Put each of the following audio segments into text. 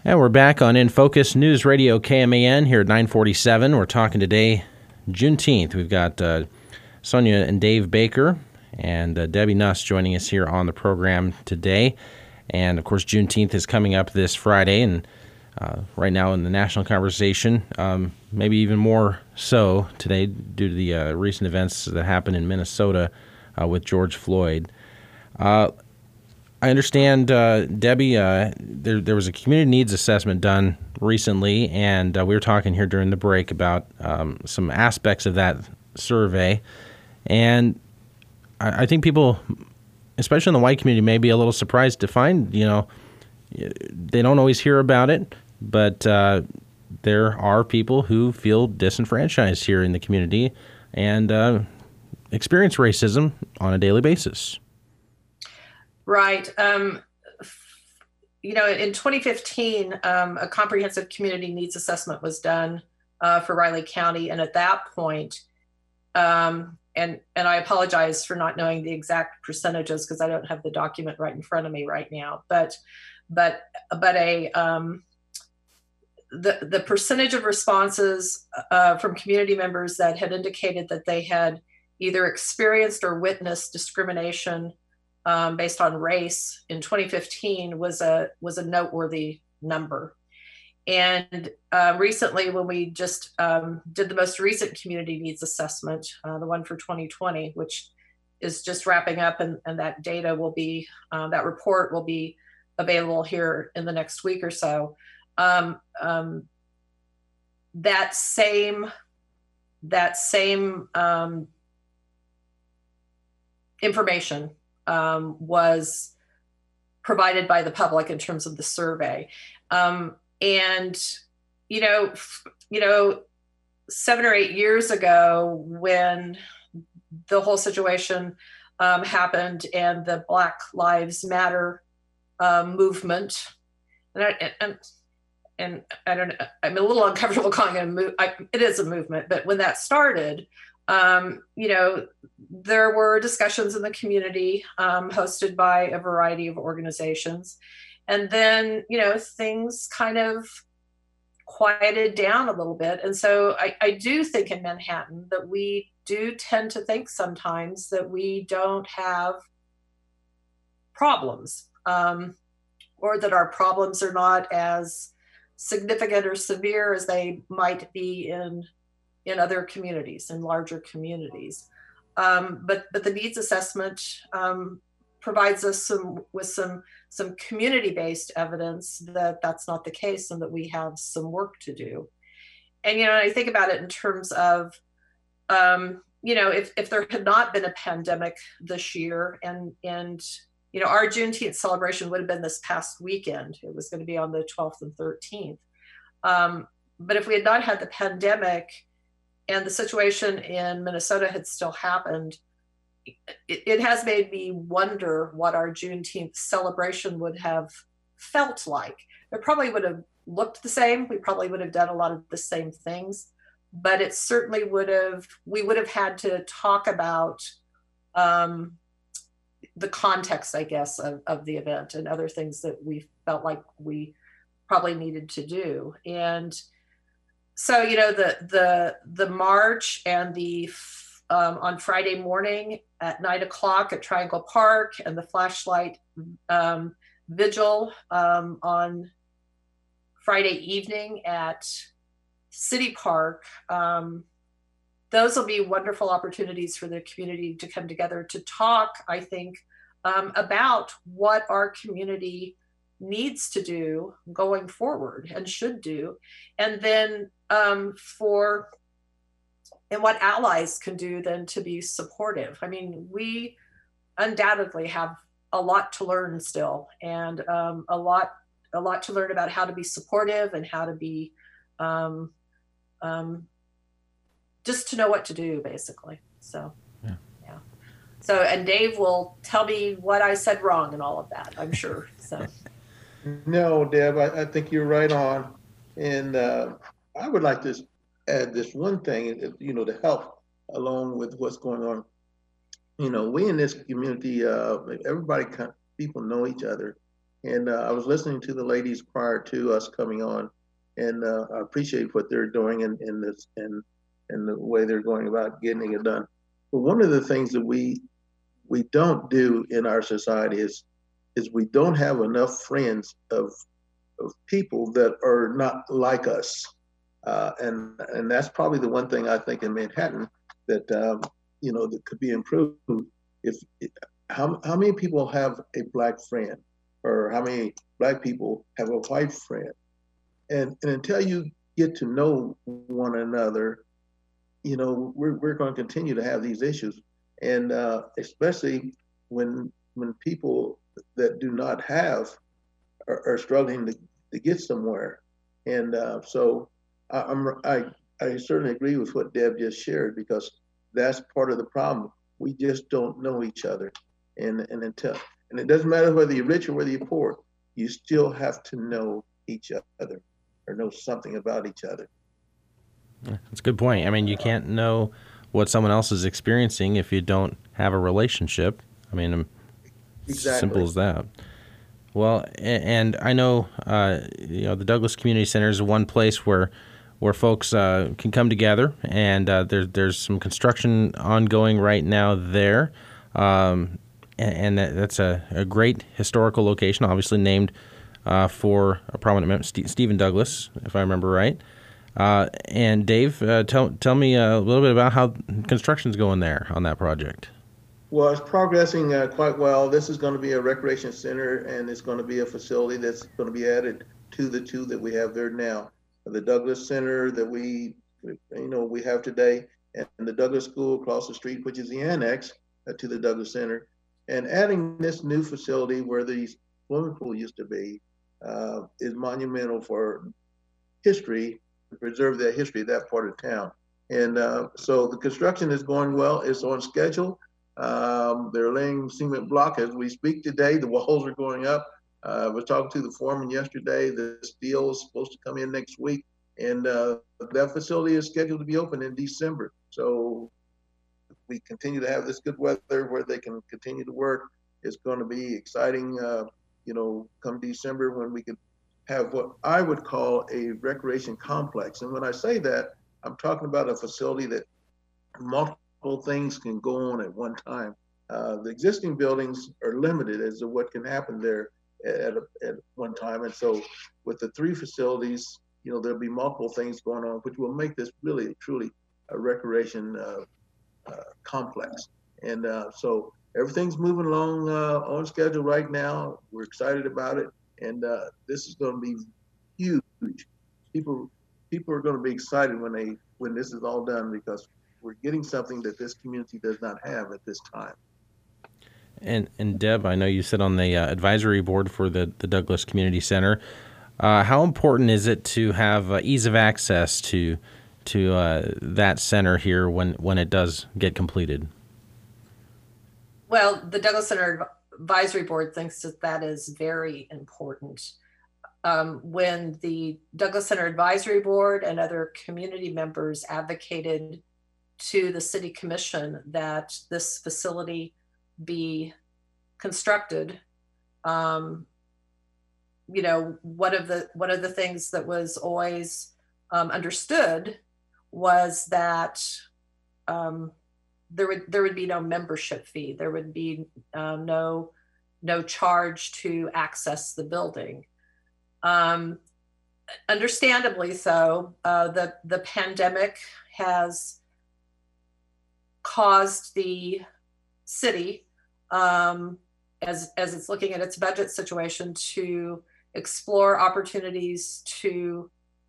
And we're back on In Focus News Radio KMAN here at 947. We're talking today, Juneteenth. We've got Sonia and Dave Baker and Debbie Nuss joining us here on the program today. And, of course, Juneteenth is coming up this Friday, and right now in the national conversation, maybe even more so today due to the recent events that happened in Minnesota with George Floyd. I understand, Debbie, there was a community needs assessment done recently, and we were talking here during the break about some aspects of that survey. And I think people, especially in the white community, may be a little surprised to find, they don't always hear about it, but there are people who feel disenfranchised here in the community and experience racism on a daily basis. Right. In 2015, a comprehensive community needs assessment was done for Riley County. And at that point, and I apologize for not knowing the exact percentages because I don't have the document right in front of me right now, but the percentage of responses from community members that had indicated that they had either experienced or witnessed discrimination based on race in 2015 was a noteworthy number. And recently, when we just did the most recent community needs assessment, the one for 2020, which is just wrapping up, and that data will be, that report will be available here in the next week or so. That same information was provided by the public in terms of the survey. And 7 or 8 years ago, when the whole situation happened and the Black Lives Matter movement, and I don't know, I'm a little uncomfortable calling it a movement. It is a movement, but when that started, there were discussions in the community hosted by a variety of organizations. And then, things kind of quieted down a little bit. And so I do think in Manhattan that we do tend to think sometimes that we don't have problems, or that our problems are not as significant or severe as they might be in other communities, in larger communities. But the needs assessment provides us with some community-based evidence that that's not the case and that we have some work to do. And, I think about it in terms of, if there had not been a pandemic this year and our Juneteenth celebration would have been this past weekend. It was going to be on the 12th and 13th. But if we had not had the pandemic and the situation in Minnesota had still happened, it has made me wonder what our Juneteenth celebration would have felt like. It probably would have looked the same. We probably would have done a lot of the same things, but it certainly we would have had to talk about the context, I guess, of the event and other things that we felt like we probably needed to do. And so, the march and the on Friday morning at 9:00 at Triangle Park and the flashlight vigil on Friday evening at City Park, those will be wonderful opportunities for the community to come together to talk, I think, about what our community needs to do going forward and should do. And then and what allies can do then to be supportive. I mean, we undoubtedly have a lot to learn still, and a lot to learn about how to be supportive and how to be just to know what to do, basically. So, yeah. So, and Dave will tell me what I said wrong and all of that, I'm sure. So. No, Deb, I think you're right on. And I would like to add this one thing, to help along with what's going on. We in this community, people know each other. And I was listening to the ladies prior to us coming on, and I appreciate what they're doing in this and the way they're going about getting it done. But one of the things that we don't do in our society is we don't have enough friends of people that are not like us. And that's probably the one thing I think in Manhattan that that could be improved. If how many people have a black friend, or how many black people have a white friend, and until you get to know one another, we're going to continue to have these issues, and especially when people that do not have are struggling to get somewhere. And so I certainly agree with what Deb just shared, because that's part of the problem. We just don't know each other. And it doesn't matter whether you're rich or whether you're poor, you still have to know each other or know something about each other. That's a good point. I mean, you can't know what someone else is experiencing if you don't have a relationship. I mean, Exactly. Simple as that. Well, and I know, the Douglas Community Center is one place where folks can come together, and there's some construction ongoing right now there, and that's a great historical location, obviously named for a prominent member, Stephen Douglas, if I remember right. And Dave, tell me a little bit about how construction's going there on that project. Well, it's progressing quite well. This is going to be a recreation center, and it's going to be a facility that's going to be added to the two that we have there now. The Douglas Center that we have today, and the Douglas School across the street, which is the annex to the Douglas Center, and adding this new facility where the swimming pool used to be is monumental for history, to preserve that history of that part of town. And so the construction is going well. It's on schedule. They're laying cement block as we speak today. The walls are going up. I was talking to the foreman yesterday. The steel is supposed to come in next week, and that facility is scheduled to be open in December. So we continue to have this good weather where they can continue to work. It's going to be exciting, come December, when we can have what I would call a recreation complex. And when I say that, I'm talking about a facility that multiple things can go on at one time. The existing buildings are limited as to what can happen there at one time. And so with the three facilities, there'll be multiple things going on, which will make this really, truly a recreation complex. And so everything's moving along on schedule right now. We're excited about it. And this is going to be huge. People are going to be excited when this is all done, because we're getting something that this community does not have at this time. And Deb, I know you sit on the advisory board for the Douglas Community Center. How important is it to have ease of access to that center here when it does get completed? Well, the Douglas Center Advisory Board thinks that is very important. When the Douglas Center Advisory Board and other community members advocated to the City Commission that this facility be constructed, one of the things that was always understood was that there would be no membership fee. There would be no charge to access the building. Understandably so, the pandemic has caused the city, as it's looking at its budget situation, to explore opportunities to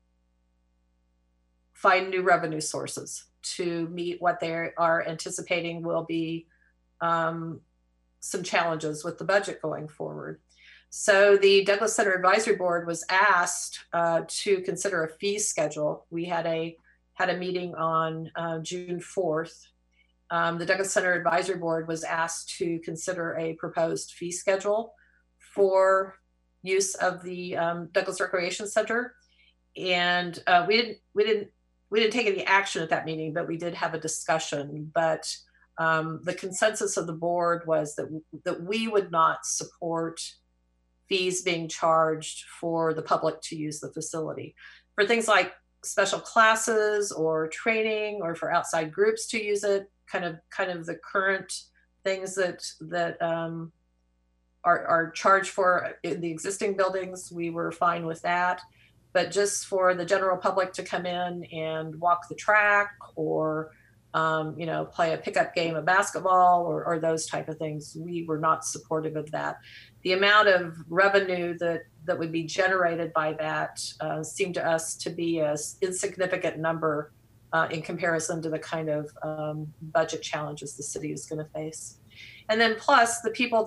find new revenue sources to meet what they are anticipating will be some challenges with the budget going forward. So the Douglas Center Advisory Board was asked to consider a fee schedule. We had a meeting on June 4th. The Douglas Center Advisory Board was asked to consider a proposed fee schedule for use of the Douglas Recreation Center, and we didn't take any action at that meeting, but we did have a discussion. But the consensus of the board was that we would not support fees being charged for the public to use the facility. For things like special classes or training, or for outside groups to use it, kind of the current things that are charged for in the existing buildings, we were fine with that. But just for the general public to come in and walk the track, or play a pickup game of basketball, or those type of things, we were not supportive of that. The amount of revenue that would be generated by that seemed to us to be an insignificant number in comparison to the kind of budget challenges the city is going to face. And then plus the people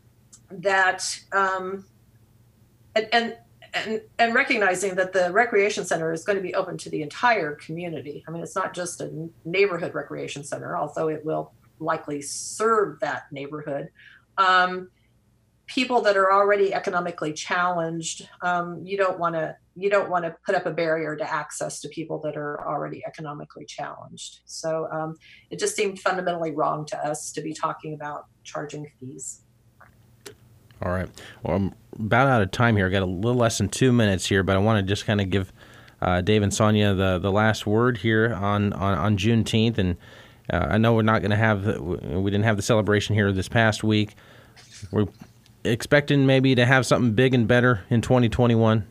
and recognizing that the recreation center is going to be open to the entire community. I mean, it's not just a neighborhood recreation center, although it will likely serve that neighborhood. People that are already economically challenged, you don't want to put up a barrier to access to people that are already economically challenged. So it just seemed fundamentally wrong to us to be talking about charging fees. All right. Well, I'm about out of time here. I got a little less than 2 minutes here, but I want to just kind of give Dave and Sonia the last word here on Juneteenth. And I know we're not going to have we didn't have the celebration here this past week. We're expecting maybe to have something big and better in 2021.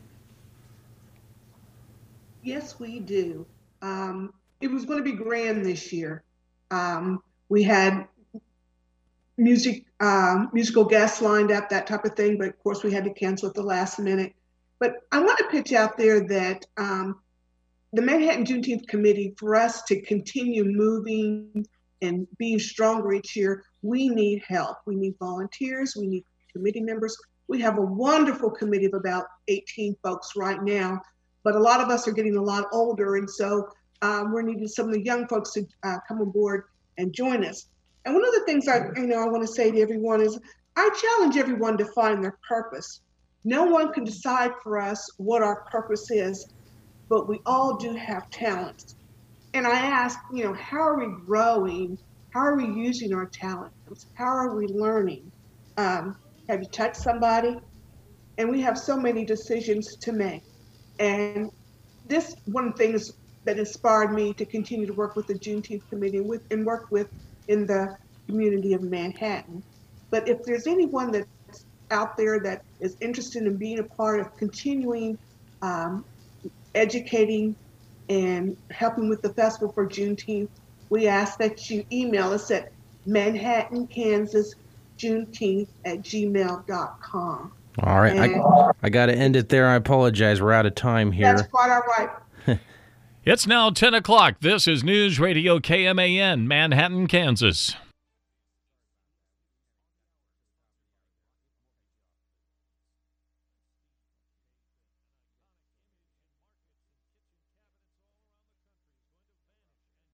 Yes, we do. It was going to be grand this year. We had musical guests lined up, that type of thing, but of course we had to cancel at the last minute. But I want to pitch out there that the Manhattan Juneteenth Committee, for us to continue moving and being stronger each year, we need help. We need volunteers, we need committee members. We have a wonderful committee of about 18 folks right now, but a lot of us are getting a lot older, and so we're needing some of the young folks to come on board and join us. And one of the things I want to say to everyone is, I challenge everyone to find their purpose. No one can decide for us what our purpose is, but we all do have talents. And I ask, how are we growing? How are we using our talents? How are we learning? Have you touched somebody? And we have so many decisions to make. And this one of the things that inspired me to continue to work with the Juneteenth Committee and work with in the community of Manhattan. But if there's anyone that's out there that is interested in being a part of continuing educating and helping with the festival for Juneteenth, we ask that you email us at manhattankansasjuneteenth@gmail.com. All right. I got to end it there. I apologize. We're out of time here. That's quite all right. It's now 10 o'clock. This is News Radio KMAN, Manhattan, Kansas.